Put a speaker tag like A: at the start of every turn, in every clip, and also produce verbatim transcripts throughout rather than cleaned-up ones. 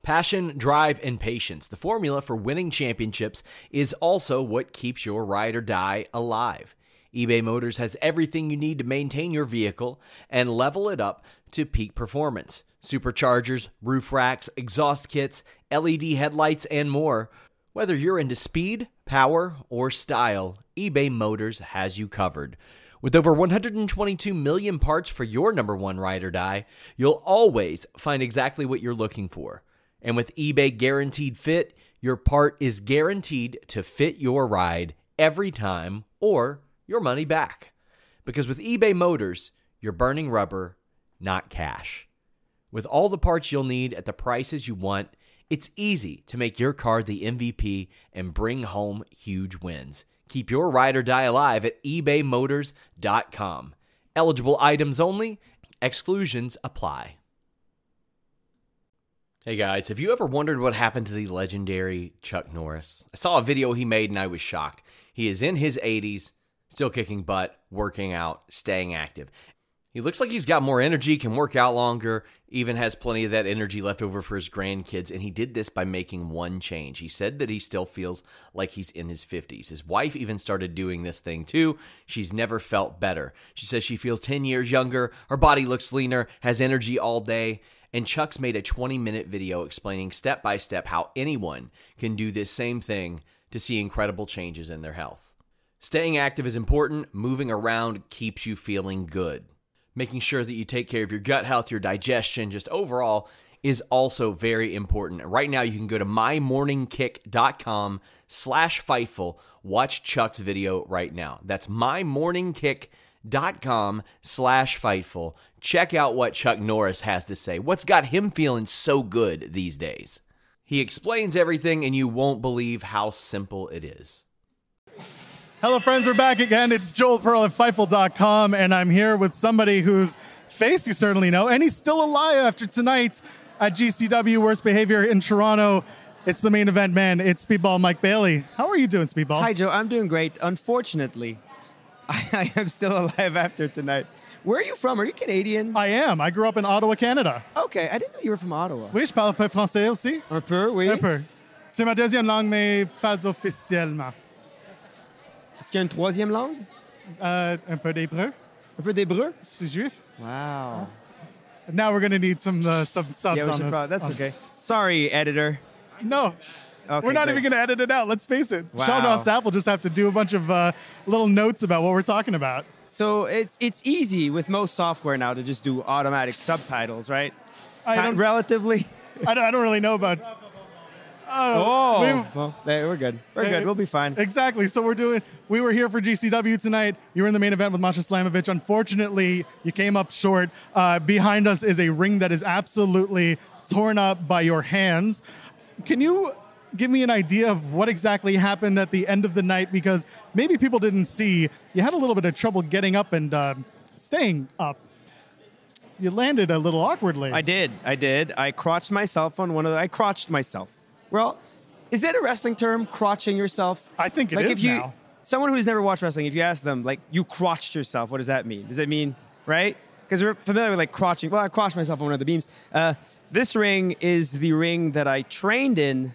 A: Passion, drive, and patience. The formula for winning championships is also what keeps your ride or die alive. eBay Motors has everything you need to maintain your vehicle and level it up to peak performance. Superchargers, roof racks, exhaust kits, L E D headlights, and more. Whether you're into speed, power, or style, eBay Motors has you covered. With over one hundred twenty-two million parts for your number one ride or die, you'll always find exactly what you're looking for. And with eBay Guaranteed Fit, your part is guaranteed to fit your ride every time or your money back. Because with eBay Motors, you're burning rubber, not cash. With all the parts you'll need at the prices you want, it's easy to make your car the M V P and bring home huge wins. Keep your ride or die alive at ebay motors dot com. Eligible items only. Exclusions apply. Hey guys, have you ever wondered what happened to the legendary Chuck Norris? I saw a video he made and I was shocked. He is in his eighties, still kicking butt, working out, staying active. He looks like he's got more energy, can work out longer, even has plenty of that energy left over for his grandkids, and he did this by making one change. He said that he still feels like he's in his fifties. His wife even started doing this thing too. She's never felt better. She says she feels ten years younger, her body looks leaner, has energy all day, and Chuck's made a twenty-minute video explaining step by step how anyone can do this same thing to see incredible changes in their health. Staying active is important. Moving around keeps you feeling good. Making sure that you take care of your gut health, your digestion, just overall is also very important. Right now, you can go to mymorningkick.com slash Fightful. Watch Chuck's video right now. That's mymorningkick.com slash Fightful. Check out what Chuck Norris has to say. What's got him feeling so good these days? He explains everything, and you won't believe how simple it is.
B: Hello, friends. We're back again. It's Joel Pearl at Fightful dot com, and I'm here with somebody whose face you certainly know, and he's still alive after tonight at G C W Worst Behavior in Toronto. It's the main event man. It's Speedball Mike Bailey. How are you doing, Speedball?
C: Hi, Joe. I'm doing great. Unfortunately, I, I am still alive after tonight. Where are you from? Are you Canadian?
B: I am. I grew up in Ottawa, Canada.
C: Okay. I didn't know you were from Ottawa.
B: Oui, je parle un peu français aussi.
C: Un peu, oui.
B: Un peu. C'est ma deuxième langue, mais pas officiellement.
C: Est-ce qu'il y a une troisième langue?
B: Uh, un peu d'hébreu.
C: Un peu d'hébreu?
B: C'est juif.
C: Wow.
B: Now we're going to need some uh, some subs
C: yeah, we
B: on
C: should
B: this.
C: probably, that's
B: on-
C: okay. Sorry, editor.
B: No.
C: Okay,
B: we're not
C: great.
B: even going to edit it out. Let's face it.
C: Wow.
B: Sean Ross Sapp will just have to do a bunch of uh, little notes about what we're talking about.
C: So it's it's easy with most software now to just do automatic subtitles, right?
B: I
C: Kind-
B: don't,
C: relatively.
B: I don't, I don't really know about...
C: Oh,
B: we-
C: well, there, we're good. We're
B: Hey,
C: good. We'll be fine.
B: Exactly. So we're doing. We were here for G C W tonight. You were in the main event with Masha Slamovich. Unfortunately, you came up short. Uh, behind us is a ring that is absolutely torn up by your hands. Can you give me an idea of what exactly happened at the end of the night? Because maybe people didn't see. You had a little bit of trouble getting up and uh, staying up. You landed a little awkwardly.
C: I did. I did. I crotched myself on one of the. I crotched myself. Well, is that a wrestling term, crotching yourself?
B: I think it
C: like
B: is
C: if you,
B: now.
C: Someone who's never watched wrestling, if you ask them, like, you crotched yourself, what does that mean? Does it mean, right? Because we're familiar with, like, crotching. Well, I crotched myself on one of the beams. Uh, this ring is the ring that I trained in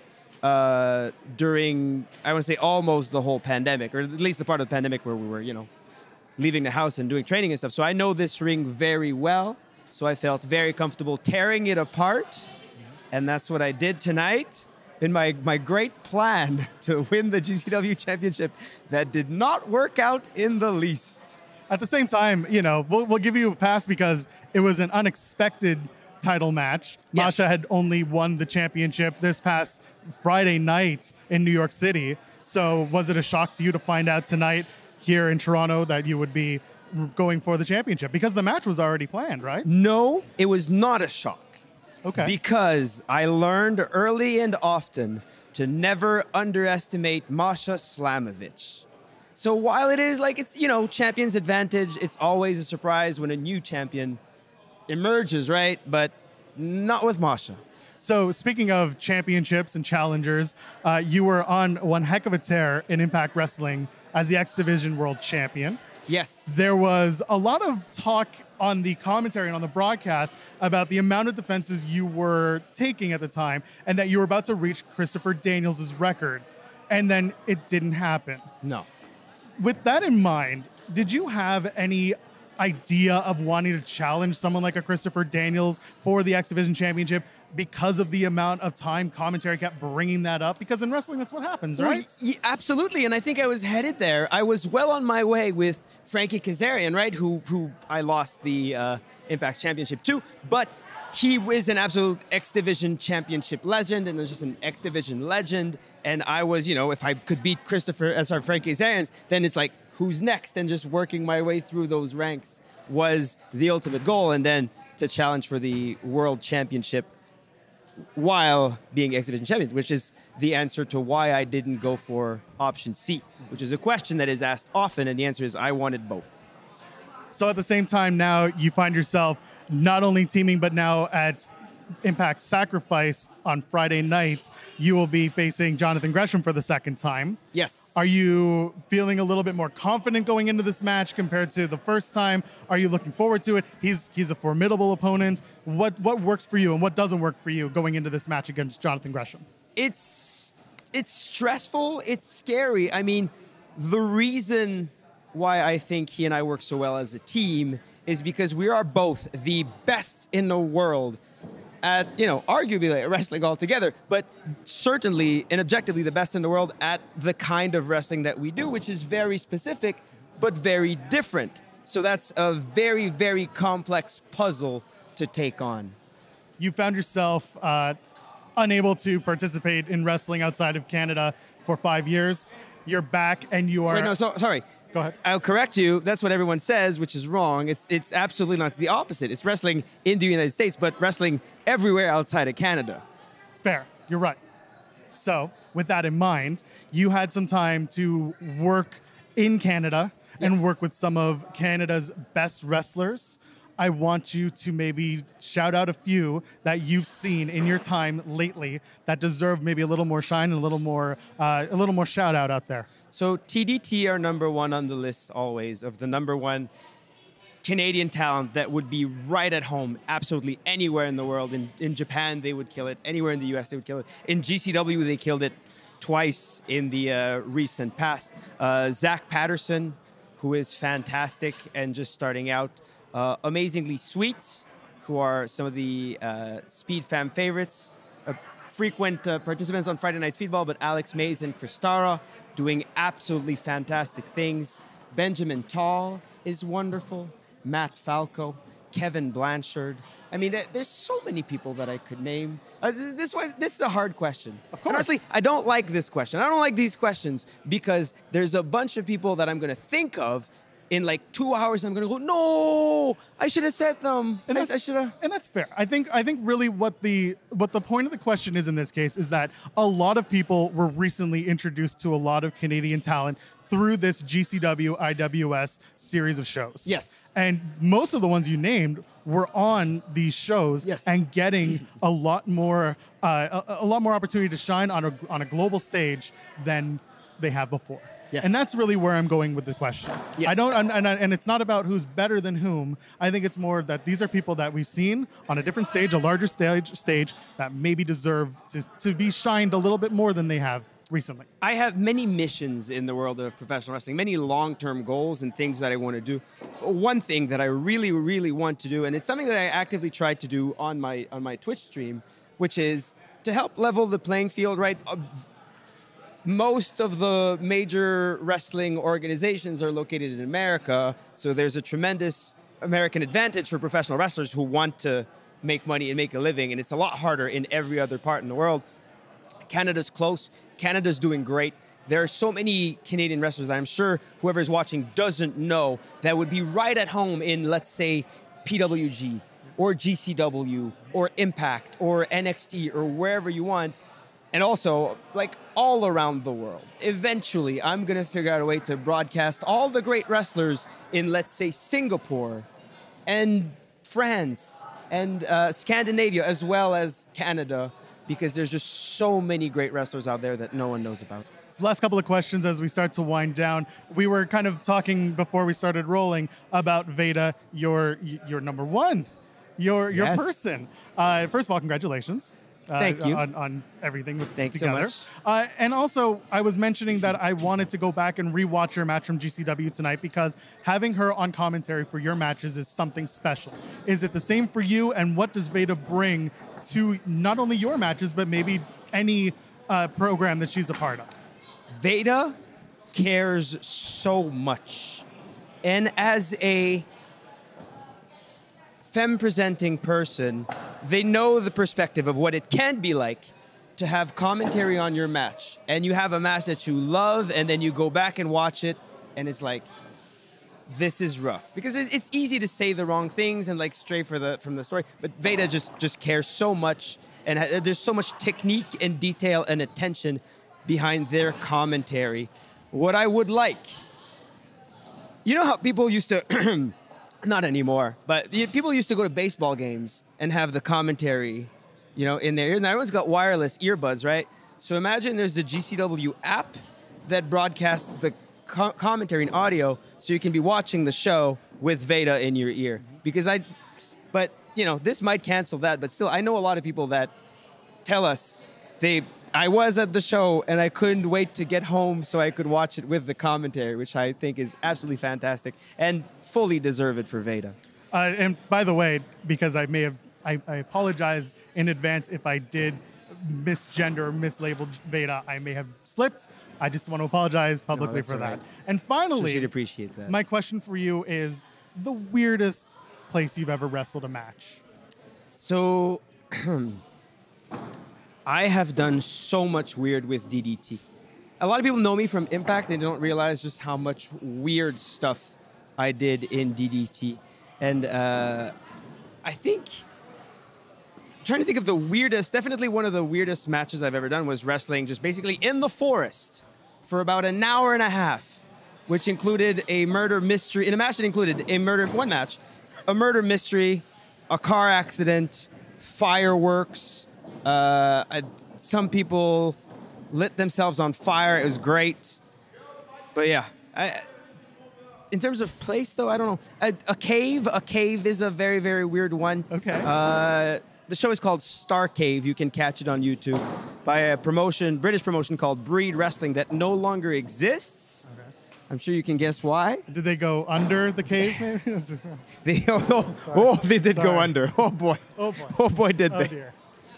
C: uh, during, I want to say, almost the whole pandemic, or at least the part of the pandemic where we were, you know, leaving the house and doing training and stuff. So I know this ring very well. So I felt very comfortable tearing it apart. And that's what I did tonight in my, my great plan to win the G C W championship that did not work out in the least.
B: At the same time, you know, we'll, we'll give you a pass because it was an unexpected title match.
C: Yes.
B: Masha had only won the championship this past Friday night in New York City. So was it a shock to you to find out tonight here in Toronto that you would be going for the championship? Because the match was already planned, right?
C: No, it was not a shock.
B: Okay.
C: Because I learned early and often to never underestimate Masha Slamovich. So while it is like, it's, you know, champion's advantage, it's always a surprise when a new champion emerges, right? But not with Masha.
B: So speaking of championships and challengers, uh, you were on one heck of a tear in Impact Wrestling as the X Division World Champion.
C: Yes.
B: there was a lot of talk on the commentary and on the broadcast about the amount of defenses you were taking at the time and that you were about to reach Christopher Daniels' record. And then it didn't happen.
C: No.
B: With that in mind, did you have any idea of wanting to challenge someone like a Christopher Daniels for the X Division Championship because of the amount of time commentary kept bringing that up? Because in wrestling, that's what happens, right?
C: Well, y- absolutely, and I think I was headed there. I was well on my way with Frankie Kazarian, right, who who I lost the uh, Impact Championship to, but he was an absolute X Division Championship legend, and just an X Division legend. And I was, you know, if I could beat Christopher, uh, sorry, Frankie Kazarian, then it's like, who's next? And just working my way through those ranks was the ultimate goal, and then to challenge for the World Championship while being X Division champion, which is the answer to why I didn't go for option C, which is a question that is asked often, and the answer is I wanted both.
B: So at the same time, now you find yourself not only teaming, but now at Impact Sacrifice on Friday night, you will be facing Jonathan Gresham for the second time.
C: Yes.
B: Are you feeling a little bit more confident going into this match compared to the first time? Are you looking forward to it? He's he's a formidable opponent. What what works for you and what doesn't work for you going into this match against Jonathan Gresham?
C: It's it's stressful. It's scary. I mean, the reason why I think he and I work so well as a team is because we are both the best in the world at, you know, arguably like wrestling altogether, but certainly and objectively the best in the world at the kind of wrestling that we do, which is very specific, but very different. So that's a very, very complex puzzle to take on.
B: You found yourself uh, unable to participate in wrestling outside of Canada for five years. You're back and you are...
C: Wait, no, so, sorry.
B: Go ahead.
C: I'll correct you. That's what everyone says, which is wrong. It's it's absolutely not. It's the opposite. It's wrestling in the United States, but wrestling everywhere outside of Canada.
B: Fair. You're right. So, with that in mind, you had some time to work in Canada and
C: Yes.
B: work with some of Canada's best wrestlers. I want you to maybe shout out a few that you've seen in your time lately that deserve maybe a little more shine and a little more uh, a little more shout out out there.
C: So T D T are number one on the list always of the number one Canadian talent that would be right at home absolutely anywhere in the world. In, in Japan, they would kill it. Anywhere in the U S, they would kill it. In G C W, they killed it twice in the uh, recent past. Uh, Zach Patterson, who is fantastic and just starting out. Uh, amazingly Sweet, who are some of the uh, Speed Fam favorites. Uh, frequent uh, participants on Friday Night Speedball, but Alex Mays and Kristara doing absolutely fantastic things. Benjamin Tall is wonderful. Matt Falco, Kevin Blanchard. I mean, there's so many people that I could name. Uh, this, this, one, this is a hard question.
B: Of course.
C: And honestly, I don't like this question. I don't like these questions because there's a bunch of people that I'm going to think of in like two hours, I'm gonna go, no, I should have said them.
B: And
C: I,
B: that's,
C: I should have.
B: and that's fair. I think I think really what the what the point of the question is in this case is that a lot of people were recently introduced to a lot of Canadian talent through this G C W I W S series of shows.
C: Yes.
B: And most of the ones you named were on these shows
C: Yes.
B: and getting a lot more uh, a, a lot more opportunity to shine on a on a global stage than they have before.
C: Yes.
B: And that's really where I'm going with the question.
C: Yes.
B: I don't, and, and, and it's not about who's better than whom. I think it's more that these are people that we've seen on a different stage, a larger stage, stage that maybe deserve to, to be shined a little bit more than they have recently.
C: I have many missions in the world of professional wrestling, many long-term goals and things that I want to do. One thing that I really, really want to do, and it's something that I actively tried to do on my on my Twitch stream, which is to help level the playing field, right? Uh, Most of the major wrestling organizations are located in America, so there's a tremendous American advantage for professional wrestlers who want to make money and make a living, and it's a lot harder in every other part in the world. Canada's close. Canada's doing great. There are so many Canadian wrestlers that I'm sure whoever is watching doesn't know that would be right at home in, let's say, P W G or G C W or Impact or N X T or wherever you want. And also, like, all around the world. Eventually, I'm going to figure out a way to broadcast all the great wrestlers in, let's say, Singapore and France and uh, Scandinavia, as well as Canada, because there's just so many great wrestlers out there that no one knows about.
B: So last couple of questions as we start to wind down. We were kind of talking before we started rolling about Veda, your your number one, your your
C: Yes.
B: person. Uh, first of all, congratulations. Uh,
C: Thank you.
B: on, on everything with,
C: Thanks so
B: together.
C: much.
B: Uh, and also, I was mentioning that I wanted to go back and rewatch your match from G C W tonight because having her on commentary for your matches is something special. Is it the same for you? And what does Veda bring to not only your matches, but maybe any uh, program that she's a part of?
C: Veda cares so much. And as a femme-presenting person, they know the perspective of what it can be like to have commentary on your match. And you have a match that you love, and then you go back and watch it, and it's like, this is rough. Because it's it's easy to say the wrong things and like stray for the, from the story, but Veda just, just cares so much, and ha- there's so much technique and detail and attention behind their commentary. What I would like, you know how people used to, not anymore, but you- people used to go to baseball games and have the commentary, you know, in their ears. Now everyone's got wireless earbuds, right? So imagine there's the G C W app that broadcasts the co- commentary and audio, so you can be watching the show with Veda in your ear. Because I, but you know, this might cancel that, but still, I know a lot of people that tell us they. I was at the show and I couldn't wait to get home so I could watch it with the commentary, which I think is absolutely fantastic and fully deserve it for Veda.
B: Uh, and by the way, because I may have, I, I apologize in advance if I did misgender or mislabel Veda. I may have slipped. I just want to apologize publicly
C: that's
B: for
C: all
B: that.
C: right.
B: And
C: So
B: finally,
C: she'd appreciate that.
B: my question for you is the weirdest place you've ever wrestled a match.
C: So, I have done so much weird with D D T. A lot of people know me from Impact. They don't realize just how much weird stuff I did in D D T. And uh, I think, I'm trying to think of the weirdest, definitely one of the weirdest matches I've ever done was wrestling just basically in the forest for about an hour and a half, which included a murder mystery, in a match that included a murder, one match, a murder mystery, a car accident, fireworks. Uh, I, some people lit themselves on fire. It was great. But yeah, I, in terms of place, though, I don't know. A, a cave, a cave is a very, very weird one.
B: Okay.
C: Uh, the show is called Star Cave. You can catch it on YouTube by a promotion, British promotion called Breed Wrestling that no longer exists.
B: Okay.
C: I'm sure you can guess why.
B: Did they go under the cave? Maybe?
C: They, oh, oh, they did go
B: Sorry.
C: under. Oh boy.
B: Oh boy.
C: Oh boy, did
B: Oh
C: they.
B: dear.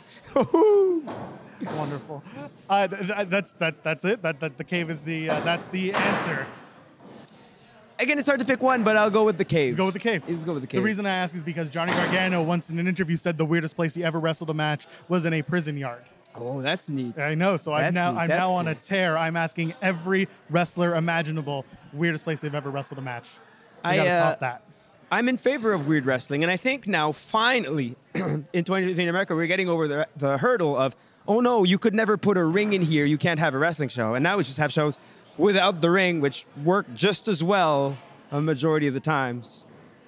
B: Wonderful. Uh, th- th- that's that. That's it. That, that the cave is the. Uh, that's the answer.
C: Again, it's hard to pick one, but I'll go with the cave.
B: Let's go with the cave.
C: Let's go with the cave.
B: The reason I ask is because Johnny Gargano once in an interview said the weirdest place he ever wrestled a match was in a prison yard.
C: Oh, that's neat.
B: I know. So I'm
C: That's
B: now
C: neat.
B: I'm
C: That's
B: now on a
C: cool.
B: tear. I'm asking every wrestler imaginable weirdest place they've ever wrestled a match. We
C: I,
B: gotta
C: uh,
B: top that.
C: I'm in favor of weird wrestling, and I think now, finally, in twenty twenty in America, we're getting over the, the hurdle of, oh no, you could never put a ring in here, you can't have a wrestling show. And now we just have shows without the ring, which work just as well a majority of the times.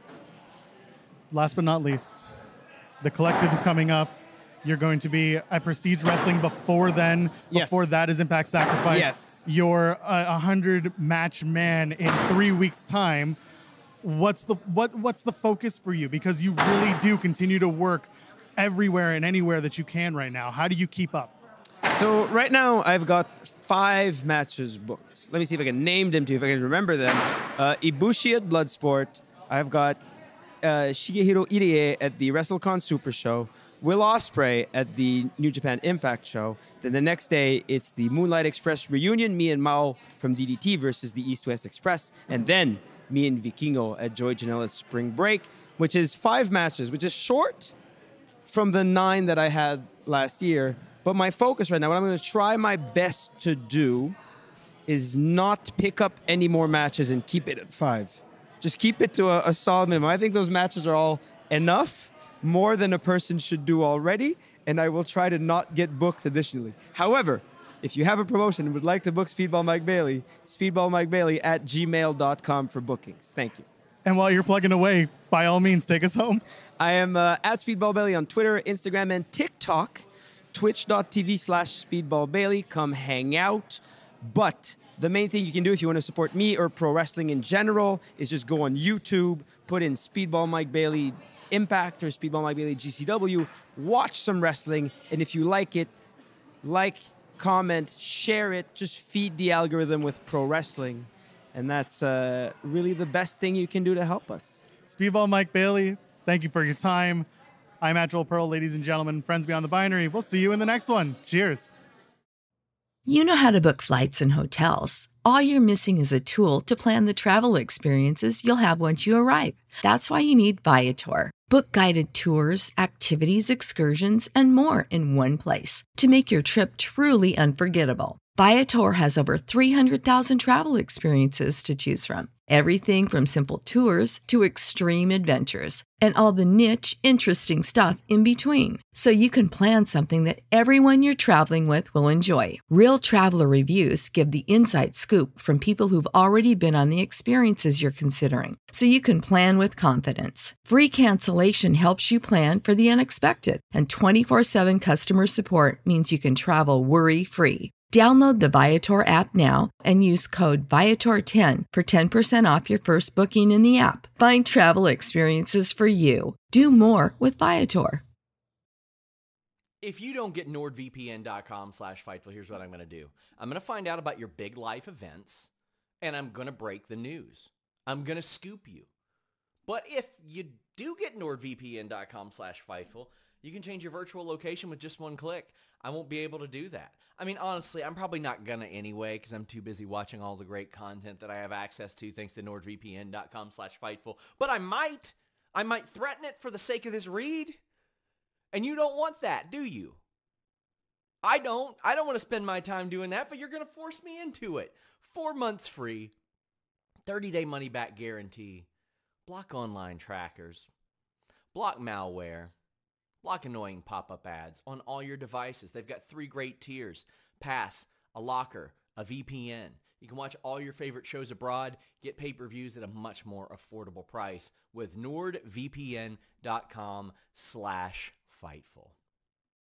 B: Last but not least, the collective is coming up. You're going to be at Prestige Wrestling before then.
C: Yes.
B: Before that is Impact Sacrifice.
C: Yes.
B: You're a one hundred match man in three weeks' time. What's the what What's the focus for you? Because you really do continue to work everywhere and anywhere that you can right now. How do you keep up?
C: So right now, I've got five matches booked. Let me see if I can name them to you, if I can remember them. Uh, Ibushi at Bloodsport. I've got uh, Shigehiro Irie at the WrestleCon Super Show. Will Ospreay at the New Japan Impact Show. Then the next day, it's the Moonlight Express reunion, me and Mao from D D T versus the East West Express. And then me and Vikingo at Joey Janela's Spring Break, which is five matches, which is short from the nine that I had last year. But my focus right now, what I'm going to try my best to do is not pick up any more matches and keep it at five. Just keep it to a, a solid minimum. I think those matches are all enough, more than a person should do already, and I will try to not get booked additionally. However, if you have a promotion and would like to book Speedball Mike Bailey, speedballmikebailey at gmail dot com for bookings. Thank you.
B: And while you're plugging away, by all means, take us home.
C: I am uh, at Speedball Bailey on Twitter, Instagram, and TikTok. Twitch.tv slash Speedball Bailey. Come hang out. But the main thing you can do if you want to support me or pro wrestling in general is just go on YouTube, put in Speedball Mike Bailey Impact or Speedball Mike Bailey G C W, watch some wrestling, and if you like it, like, comment, share it, just feed the algorithm with pro wrestling. And that's uh, really the best thing you can do to help us.
B: Speedball Mike Bailey, thank you for your time. I'm at Joel Pearl, ladies and gentlemen, friends beyond the binary. We'll see you in the next one. Cheers.
D: You know how to book flights and hotels. All you're missing is a tool to plan the travel experiences you'll have once you arrive. That's why you need Viator. Book guided tours, activities, excursions, and more in one place to make your trip truly unforgettable. Viator has over three hundred thousand travel experiences to choose from. Everything from simple tours to extreme adventures and all the niche, interesting stuff in between. So you can plan something that everyone you're traveling with will enjoy. Real traveler reviews give the inside scoop from people who've already been on the experiences you're considering. So you can plan with confidence. Free cancellation helps you plan for the unexpected. And twenty-four seven customer support means you can travel worry-free. Download the Viator app now and use code Viator ten for ten percent off your first booking in the app. Find travel experiences for you. Do more with Viator.
A: If you don't get NordVPN.com slash Fightful, here's what I'm going to do. I'm going to find out about your big life events, and I'm going to break the news. I'm going to scoop you. But if you do get NordVPN.com slash Fightful, you can change your virtual location with just one click. I won't be able to do that. I mean, honestly, I'm probably not going to anyway because I'm too busy watching all the great content that I have access to thanks to NordVPN.com slash Fightful. But I might. I might threaten it for the sake of this read. And you don't want that, do you? I don't. I don't want to spend my time doing that, but you're going to force me into it. Four months free, thirty-day money-back guarantee, block online trackers, block malware, block annoying pop-up ads on all your devices. They've got three great tiers: Pass, a locker, a V P N. You can watch all your favorite shows abroad, get pay-per-views at a much more affordable price with NordVPN.com slash Fightful.